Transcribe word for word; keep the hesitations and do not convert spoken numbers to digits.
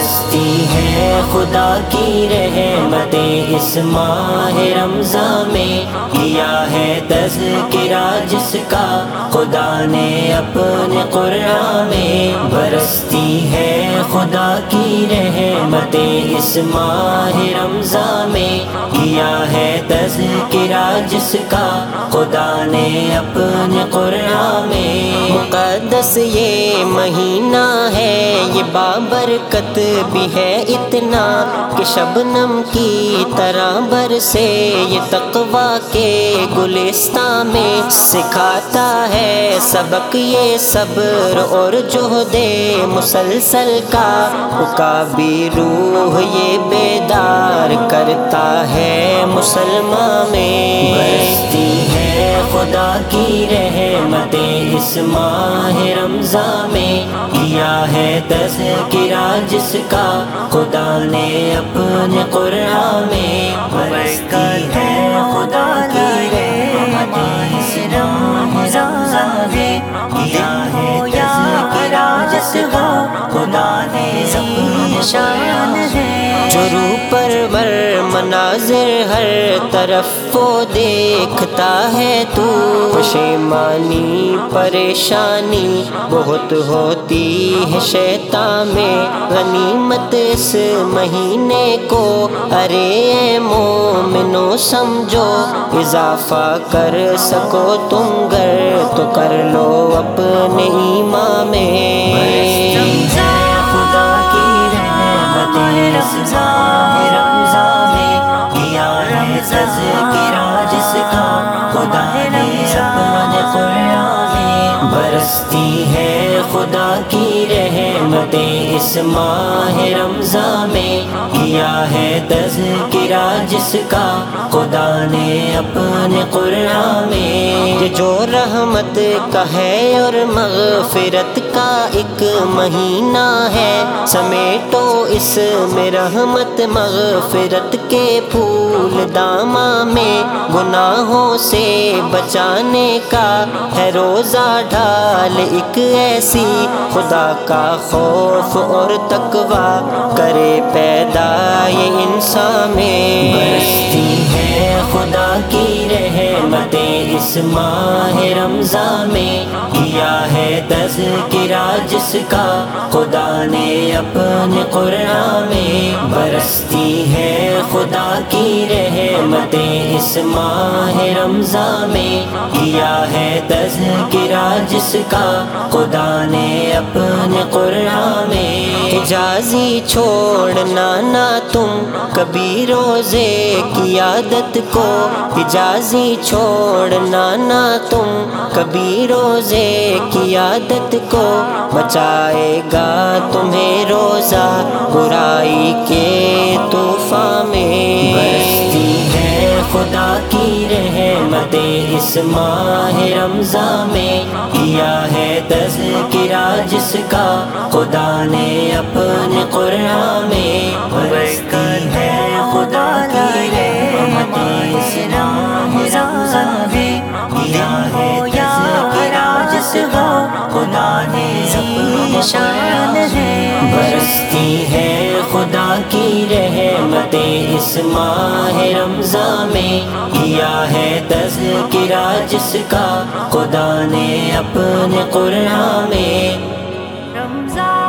برستی ہے خدا کی رحمتیں اس ماہ رمضان میں، کیا ہے تذکرہ جس کا خدا نے اپنے قرآن میں۔ برستی ہے خدا کی رحمتیں اس ماہ رمضان میں، کیا ہے تذکرہ جس کا خدا نے اپنے قرآن میں۔ مقدس یہ مہینہ ہے، یہ بابرکت بھی ہے اتنا کہ شبنم کی طرح برسے یہ تقویٰ کے گلستان میں۔ سکھاتا ہے سبق یہ صبر اور جہد مسلسل کا، حکابی روح یہ بیدار کرتا ہے مسلمان میں۔ برستی ہے خدا کی رحمتیں اس ماہ رمضان میں، کیا ہے تذکرہ جس کا خدا نے اپنے قرآن میں۔ برستی ہے خدا کی رحمتیں اس ماہ رمضان میں، کیا ہے تذکرہ جس کا خدا نے اپنے قرآن میں۔ جو روح پرور مناظر ہر طرف وہ دیکھتا ہے تو، پشیمانی پریشانی بہت ہوتی ہے شیطان میں۔ غنیمت اس مہینے کو ارے اے مومنو سمجھو، اضافہ کر سکو تم گر تو کر لو اپنے ایمان میں۔ خدا کی رحمتیں اس ماہ رمضان میں، کیا ہے تذکرہ جس کا خدا نے اپنے قرآن میں۔ برستی ہے خدا کی رحمتیں اس ماہ رمضان میں، کیا ہے تذکرہ جس کا خدا نے اپنے قرآن میں۔ یہ جو رحمت کا ہے اور مغفرت کا ایک مہینہ ہے، سمیٹو اس میں رحمت مغفرت کے پھول داماں میں۔ گناہوں سے بچانے کا ہے روزہ ڈھال ایک ایسی، خدا کا خوف اور تقویٰ کرے پیدا یہ انسان میں۔ برستی ہے خدا کی رحمتیں اس ماہ رمضان میں، کیا ہے تذکرہ جس کا خدا نے اپنے قرآن میں۔ برستی ہے خدا کی رحمتیں اس ماہ رمضان میں، کیا ہے تذکرہ جس کا خدا نے اپنے قرآن میں۔ حجازی چھوڑنا نہ تم کبھی روزے کی عادت کو، حجازی چھوڑنا نہ تم کبھی روزے کی عادت کو، بچائے گا تمہیں روزہ برائی کے طوفان میں۔ برستی ہے خدا کی رحمتیں اس ماہ رمضان میں، کیا ہے تذکرہ جس کا خدا نے اپنے قرآن میں۔ برستی ہے خدا کی رحمتیں اس ماہ رمضان میں، کیا ہے تذکرہ جس کا خدا نے اپنے قرآن میں۔ برستی ہے خدا کی رحمتیں اس ماہ رمضان میں، کیا ہے تذکرہ جس کا خدا نے اپنے قرآن میں۔ رمضان